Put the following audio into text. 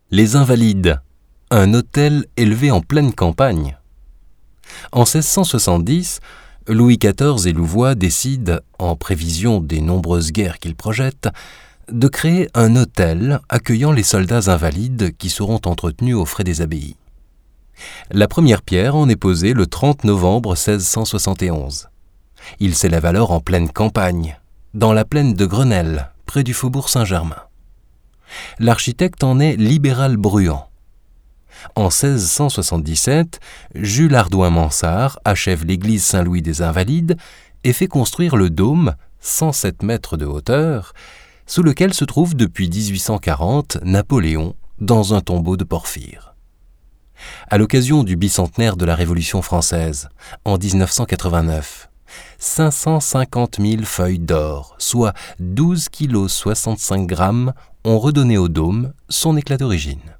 Les Invalides, un hôtel élevé en pleine campagne. En 1670, Louis XIV et Louvois décident, en prévision des nombreuses guerres qu'ils projettent, de créer un hôtel accueillant les soldats invalides qui seront entretenus aux frais des abbayes. La première pierre en est posée le 30 novembre 1671. Il s'élève alors en pleine campagne, dans la plaine de Grenelle, près du faubourg Saint-Germain. L'architecte en est Libéral Bruant. En 1677, Jules Hardouin-Mansart achève l'église Saint-Louis des Invalides et fait construire le dôme, 107 mètres de hauteur, sous lequel se trouve depuis 1840 Napoléon dans un tombeau de porphyre. À l'occasion du bicentenaire de la Révolution française, en 1989, 550 000 feuilles d'or, soit 12,65 kg, ont redonné au dôme son éclat d'origine.